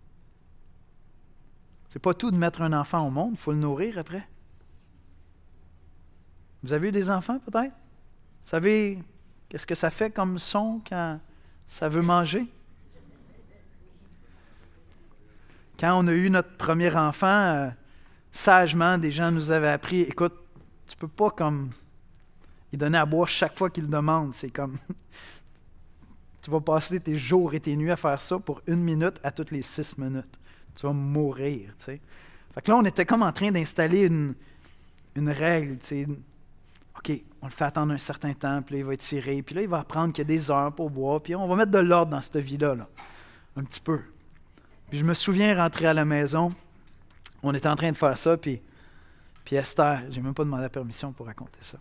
C'est pas tout de mettre un enfant au monde, il faut le nourrir après. Vous avez eu des enfants peut-être? Vous savez qu'est-ce que ça fait comme son quand ça veut manger? Quand on a eu notre premier enfant, sagement, des gens nous avaient appris, écoute, tu peux pas comme il donner à boire chaque fois qu'il le demande. C'est comme, tu vas passer tes jours et tes nuits à faire ça pour 1 minute à toutes les 6 minutes. Tu vas mourir, tu sais. Fait que là, on était comme en train d'installer une règle, tu sais. OK, on le fait attendre un certain temps, puis là, il va étirer, puis là, il va apprendre qu'il y a des heures pour boire, puis on va mettre de l'ordre dans cette vie-là, là, un petit peu. Puis je me souviens rentrer à la maison, on était en train de faire ça, puis Esther, j'ai même pas demandé la permission pour raconter ça.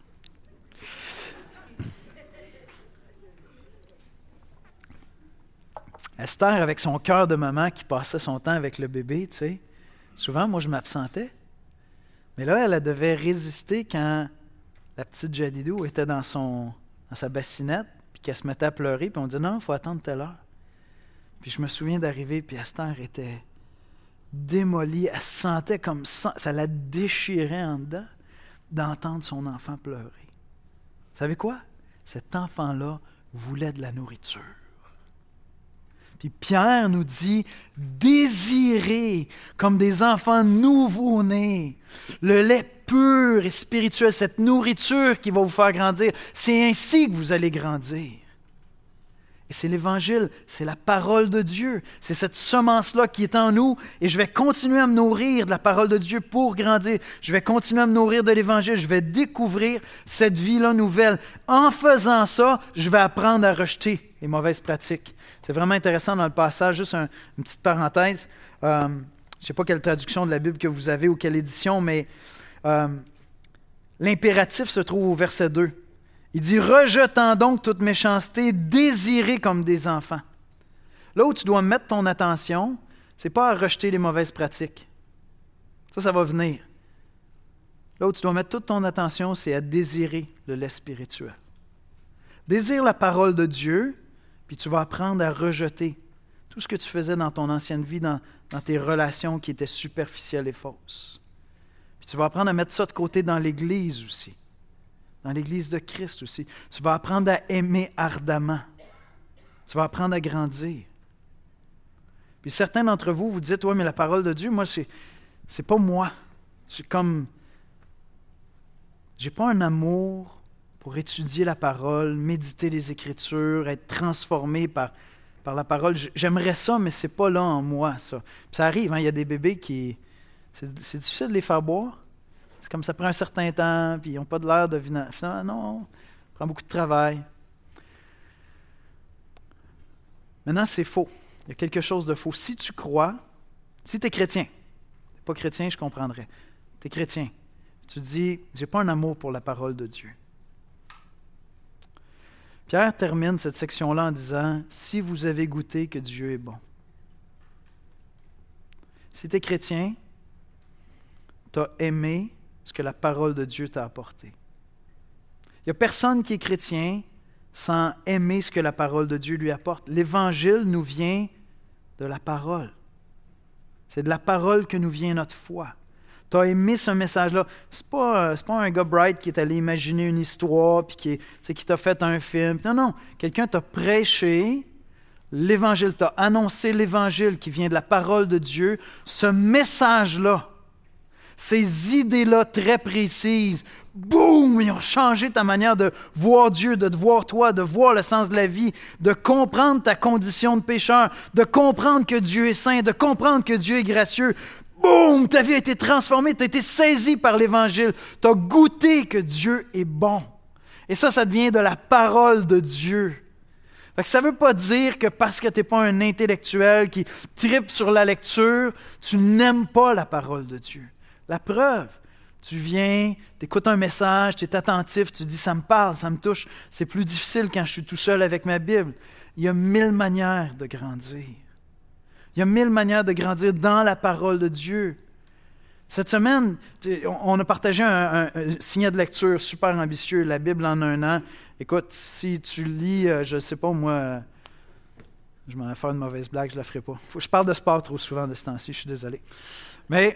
Esther, avec son cœur de maman qui passait son temps avec le bébé, tu sais, souvent, moi, je m'absentais. Mais là, elle devait résister quand la petite Jadidou était dans sa bassinette, puis qu'elle se mettait à pleurer, puis on dit non, il faut attendre telle heure. Puis je me souviens d'arriver, puis Esther était démolie, elle se sentait comme ça la déchirait en dedans d'entendre son enfant pleurer. Vous savez quoi? Cet enfant-là voulait de la nourriture. Puis Pierre nous dit, désirez comme des enfants nouveau-nés le lait pur et spirituel, cette nourriture qui va vous faire grandir. C'est ainsi que vous allez grandir. Et c'est l'Évangile, c'est la parole de Dieu. C'est cette semence-là qui est en nous et je vais continuer à me nourrir de la parole de Dieu pour grandir. Je vais continuer à me nourrir de l'Évangile. Je vais découvrir cette vie-là nouvelle. En faisant ça, je vais apprendre à rejeter les mauvaises pratiques. C'est vraiment intéressant dans le passage, juste une petite parenthèse. Je ne sais pas quelle traduction de la Bible que vous avez ou quelle édition, mais l'impératif se trouve au verset 2. Il dit « Rejetant donc toute méchanceté, désirez comme des enfants. » Là où tu dois mettre ton attention, ce n'est pas à rejeter les mauvaises pratiques. Ça va venir. Là où tu dois mettre toute ton attention, c'est à désirer le lait spirituel. Désire la parole de Dieu, puis tu vas apprendre à rejeter Tout ce que tu faisais dans ton ancienne vie, dans tes relations qui étaient superficielles et fausses. Puis tu vas apprendre à mettre ça de côté dans l'Église aussi. Dans l'Église de Christ aussi. Tu vas apprendre à aimer ardemment. Tu vas apprendre à grandir. Puis certains d'entre vous, vous dites, ouais, mais la parole de Dieu, moi, c'est pas moi. J'ai pas un amour pour étudier la parole, méditer les Écritures, être transformé par la parole. J'aimerais ça, mais c'est pas là en moi, ça. Puis ça arrive, hein, il y a des bébés qui... C'est difficile de les faire boire. C'est comme ça prend un certain temps, puis ils n'ont pas de l'air de... Finalement, non, ça prend beaucoup de travail. Maintenant, c'est faux. Il y a quelque chose de faux. Si tu crois, si tu es chrétien, tu n'es pas chrétien, je comprendrais. Tu es chrétien. Tu dis, j'ai pas un amour pour la parole de Dieu. Pierre termine cette section-là en disant, si vous avez goûté que Dieu est bon. Si tu es chrétien, tu as aimé ce que la parole de Dieu t'a apporté. Il n'y a personne qui est chrétien sans aimer ce que la parole de Dieu lui apporte. L'Évangile nous vient de la parole. C'est de la parole que nous vient notre foi. Tu as aimé ce message-là. C'est pas un gars bright qui est allé imaginer une histoire puis qui t'a fait un film. Non. Quelqu'un t'a prêché l'Évangile, t'a annoncé l'Évangile qui vient de la parole de Dieu. Ce message-là, ces idées-là très précises, boum, ils ont changé ta manière de voir Dieu, de te voir toi, de voir le sens de la vie, de comprendre ta condition de pécheur, de comprendre que Dieu est saint, de comprendre que Dieu est gracieux. Boum, ta vie a été transformée, tu as été saisi par l'Évangile, tu as goûté que Dieu est bon. Et ça devient de la parole de Dieu. Fait que ça ne veut pas dire que parce que tu n'es pas un intellectuel qui tripe sur la lecture, tu n'aimes pas la parole de Dieu. La preuve, tu viens, tu écoutes un message, tu es attentif, tu dis « ça me parle, ça me touche ». C'est plus difficile quand je suis tout seul avec ma Bible. Il y a 1000 manières de grandir. Il y a 1000 manières de grandir dans la parole de Dieu. Cette semaine, on a partagé un signet de lecture super ambitieux, la Bible en 1 an. Écoute, si tu lis, je ne sais pas moi, je m'en vais faire une mauvaise blague, je ne la ferai pas. Je parle de sport trop souvent de ce temps-ci, je suis désolé. Mais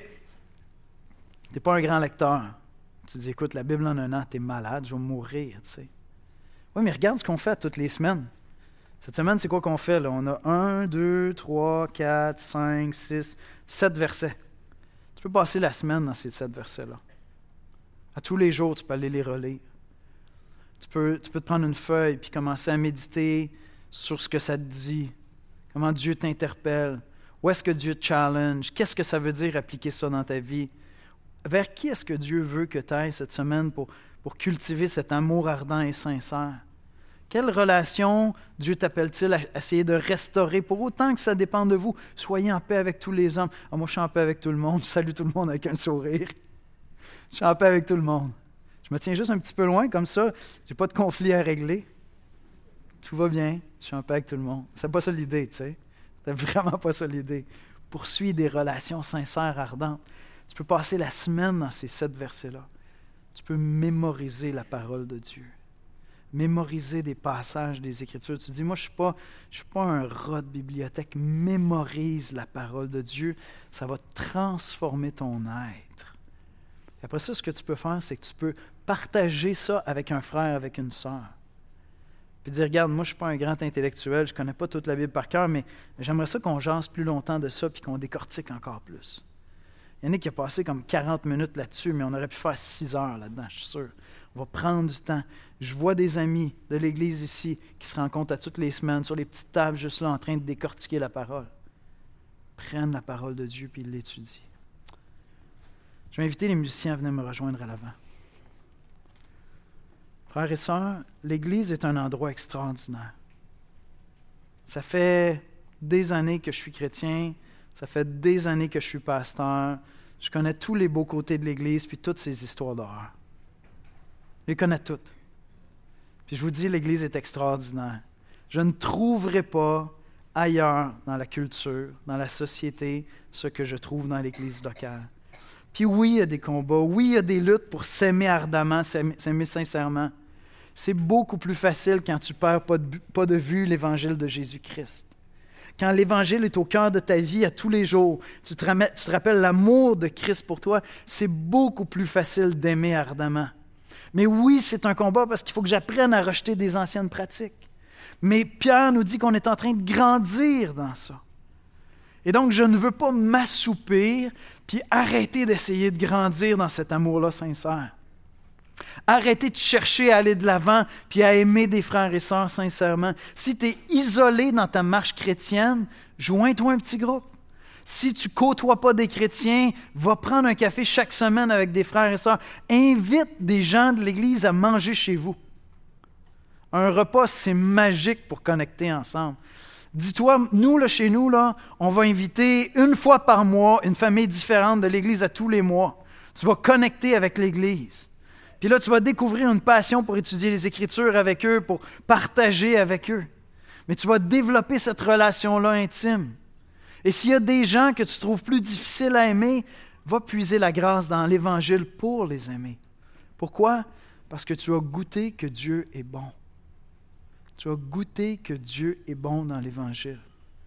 tu n'es pas un grand lecteur. Tu dis, écoute, la Bible en 1 an, tu es malade, je vais mourir, tu sais. Oui, mais regarde ce qu'on fait toutes les semaines. Cette semaine, c'est quoi qu'on fait, là? On a 1, 2, 3, 4, 5, 6, 7 versets. Tu peux passer la semaine dans ces 7 versets-là. À tous les jours, tu peux aller les relire. Tu peux te prendre une feuille puis commencer à méditer sur ce que ça te dit, comment Dieu t'interpelle, où est-ce que Dieu te challenge, qu'est-ce que ça veut dire appliquer ça dans ta vie. Vers qui est-ce que Dieu veut que tu ailles cette semaine pour cultiver cet amour ardent et sincère? Quelle relation Dieu t'appelle-t-il à essayer de restaurer pour autant que ça dépend de vous? Soyez en paix avec tous les hommes. Ah, moi, je suis en paix avec tout le monde. Je salue tout le monde avec un sourire. Je suis en paix avec tout le monde. Je me tiens juste un petit peu loin, comme ça, je n'ai pas de conflit à régler. Tout va bien. Je suis en paix avec tout le monde. C'est pas ça l'idée, tu sais. C'était vraiment pas ça l'idée. Poursuis des relations sincères, ardentes. Tu peux passer la semaine dans ces 7 versets-là. Tu peux mémoriser la parole de Dieu. Mémoriser des passages des Écritures. Tu dis, moi, je suis pas un rat de bibliothèque. Mémorise la parole de Dieu. Ça va transformer ton être. Et après ça, ce que tu peux faire, c'est que tu peux partager ça avec un frère, avec une sœur. Puis dire, regarde, moi, je ne suis pas un grand intellectuel, je ne connais pas toute la Bible par cœur, mais j'aimerais ça qu'on jase plus longtemps de ça puis qu'on décortique encore plus. Il y en a qui a passé comme 40 minutes là-dessus, mais on aurait pu faire 6 heures là-dedans, je suis sûr. On va prendre du temps. Je vois des amis de l'Église ici qui se rencontrent à toutes les semaines sur les petites tables juste là en train de décortiquer la parole. Prennent la parole de Dieu puis ils l'étudient. Je vais inviter les musiciens à venir me rejoindre à l'avant. Frères et sœurs, l'Église est un endroit extraordinaire. Ça fait des années que je suis chrétien, ça fait des années que je suis pasteur. Je connais tous les beaux côtés de l'Église puis toutes ces histoires d'horreur. Je les connais toutes. Puis je vous dis, l'Église est extraordinaire. Je ne trouverai pas ailleurs dans la culture, dans la société, ce que je trouve dans l'Église locale. Puis oui, il y a des combats, oui, il y a des luttes pour s'aimer ardemment, s'aimer sincèrement. C'est beaucoup plus facile quand tu ne perds pas de vue l'Évangile de Jésus-Christ. quand l'Évangile est au cœur de ta vie à tous les jours, tu te rappelles l'amour de Christ pour toi, c'est beaucoup plus facile d'aimer ardemment. Mais oui, c'est un combat parce qu'il faut que j'apprenne à rejeter des anciennes pratiques. Mais Pierre nous dit qu'on est en train de grandir dans ça. Et donc, je ne veux pas m'assoupir puis arrêter d'essayer de grandir dans cet amour-là sincère. Arrêtez de chercher à aller de l'avant puis à aimer des frères et sœurs sincèrement. Si tu es isolé dans ta marche chrétienne, joins-toi un petit groupe. Si tu ne côtoies pas des chrétiens, va prendre un café chaque semaine avec des frères et sœurs. Invite des gens de l'Église à manger chez vous. Un repas, c'est magique pour connecter ensemble. Dis-toi, nous, là, chez nous, là, on va inviter une fois par mois une famille différente de l'Église à tous les mois. Tu vas connecter avec l'Église. Puis là, tu vas découvrir une passion pour étudier les Écritures avec eux, pour partager avec eux. Mais tu vas développer cette relation-là intime. Et s'il y a des gens que tu trouves plus difficiles à aimer, va puiser la grâce dans l'Évangile pour les aimer. Pourquoi? Parce que tu as goûté que Dieu est bon. Tu as goûté que Dieu est bon dans l'Évangile.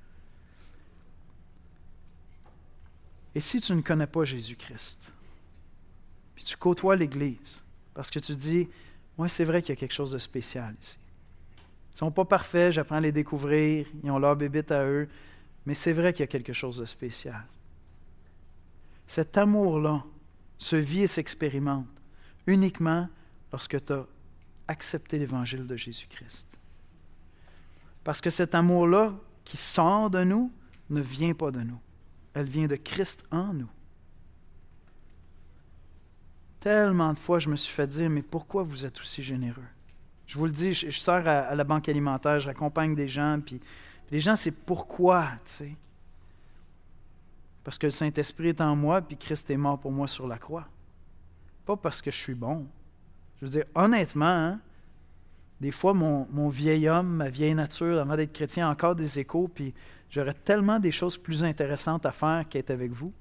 Et si tu ne connais pas Jésus-Christ, puis tu côtoies l'Église, parce que tu dis, « Ouais, c'est vrai qu'il y a quelque chose de spécial ici. Ils ne sont pas parfaits, j'apprends à les découvrir, ils ont leur bébite à eux, mais c'est vrai qu'il y a quelque chose de spécial. » Cet amour-là se vit et s'expérimente uniquement lorsque tu as accepté l'Évangile de Jésus-Christ. Parce que cet amour-là qui sort de nous ne vient pas de nous. Elle vient de Christ en nous. Tellement de fois, je me suis fait dire, mais pourquoi vous êtes aussi généreux? Je vous le dis, je sers à la banque alimentaire, j'accompagne des gens, puis les gens, c'est pourquoi, tu sais. Parce que le Saint-Esprit est en moi, puis Christ est mort pour moi sur la croix. Pas parce que je suis bon. Je veux dire, honnêtement, hein, des fois, mon vieil homme, ma vieille nature, avant d'être chrétien, a encore des échos, puis j'aurais tellement des choses plus intéressantes à faire qu'être avec vous.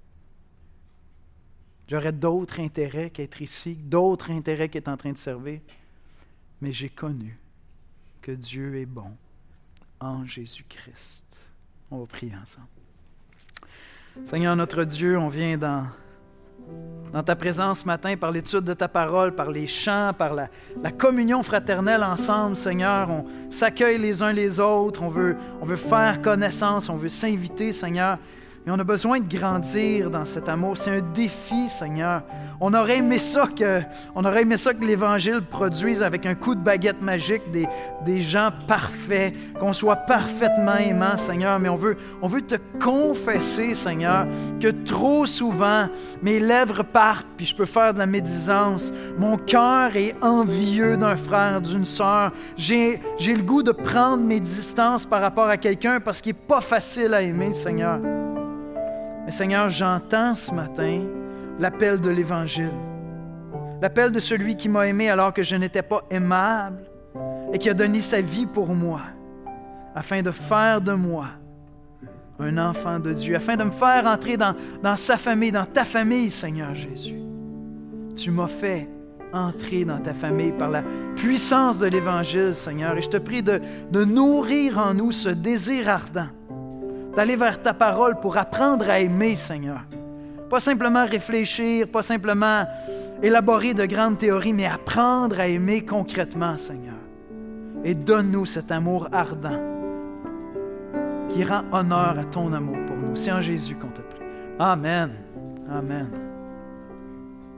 J'aurais d'autres intérêts qu'être ici, d'autres intérêts qu'être en train de servir. Mais j'ai connu que Dieu est bon en Jésus-Christ. On va prier ensemble. Seigneur notre Dieu, on vient dans ta présence ce matin par l'étude de ta parole, par les chants, par la communion fraternelle ensemble, Seigneur. On s'accueille les uns les autres, on veut faire connaissance, on veut s'inviter, Seigneur. Mais on a besoin de grandir dans cet amour. C'est un défi, Seigneur. On aurait aimé ça que l'Évangile produise avec un coup de baguette magique des gens parfaits, qu'on soit parfaitement aimants, Seigneur. Mais on veut te confesser, Seigneur, que trop souvent, mes lèvres partent, puis je peux faire de la médisance. Mon cœur est envieux d'un frère, d'une sœur. J'ai le goût de prendre mes distances par rapport à quelqu'un parce qu'il n'est pas facile à aimer, Seigneur. Mais Seigneur, j'entends ce matin l'appel de l'Évangile, l'appel de celui qui m'a aimé alors que je n'étais pas aimable et qui a donné sa vie pour moi, afin de faire de moi un enfant de Dieu, afin de me faire entrer dans sa famille, dans ta famille, Seigneur Jésus. Tu m'as fait entrer dans ta famille par la puissance de l'Évangile, Seigneur, et je te prie de nourrir en nous ce désir ardent, d'aller vers ta parole pour apprendre à aimer, Seigneur. Pas simplement réfléchir, pas simplement élaborer de grandes théories, mais apprendre à aimer concrètement, Seigneur. Et donne-nous cet amour ardent qui rend honneur à ton amour pour nous. C'est en Jésus qu'on te prie. Amen. Amen.